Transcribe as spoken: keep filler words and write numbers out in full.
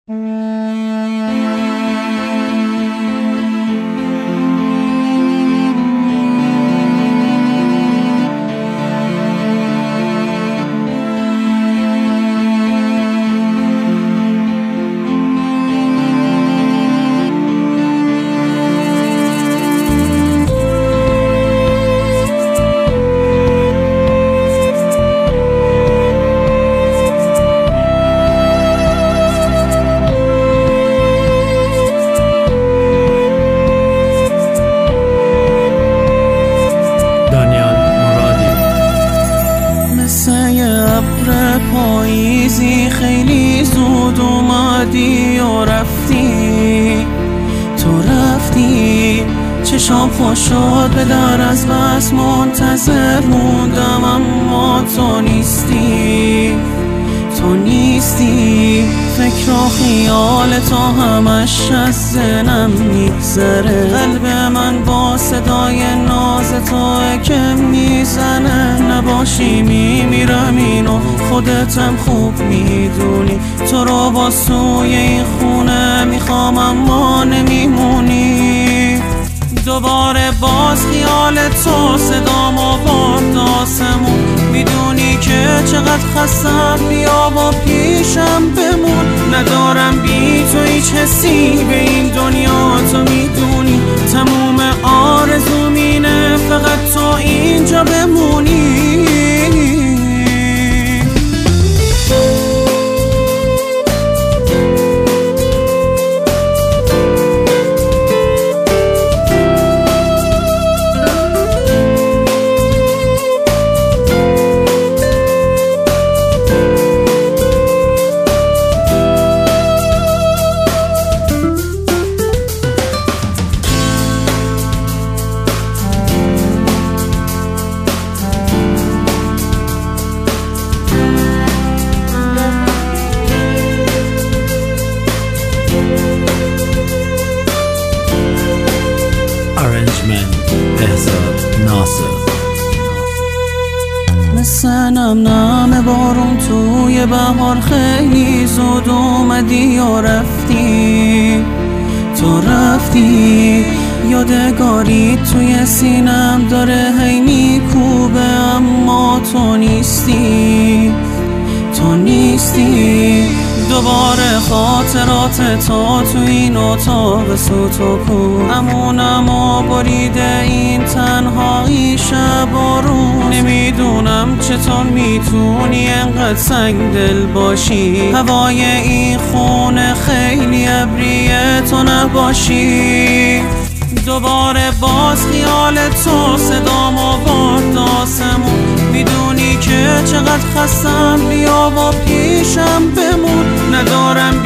پاییزی خیلی زود اومدی و رفتی، تو رفتی چشام خوش شد به در از بس منتظر موندم اما تو نیستی، تو نیستی. فکر و خیال تو همش از ذهنم میگذره، قلب من با صدای ناز تو که میزنه. نباشی میمیرم اینو خودتم خوب میدونی، تو رو با سوی این خونه میخوام اما نمیمونی. دوباره باز خیال تو صدام آورد آسمون، میدونی که چقدر خستم، بیا و پیشم بمون. ندارم بی تو هیچ حسی به این دنیا، تو میدونی تموم آرزوم اینه فقط تو اینجا بمونی. مثل نم نم بارون توی بهار خیلی زود اومدی و رفتی، تو رفتی. یادگاری توی سینم داره هی میکوبه اما تو نیستی، تو نیستی. دوباره خاطرات تو تو این اتاق سوت و کو، امونم و بریده این تنهایی شب و روز. نمیدونم چطور میتونی انقدر سنگ دل باشی، هوای این خونه خیلی ابریه تو نباشی. دوباره باز خیال تو صدام آورد آسمون، میدونی که چقدر خستم، بیا و پیشم بمون. ندارم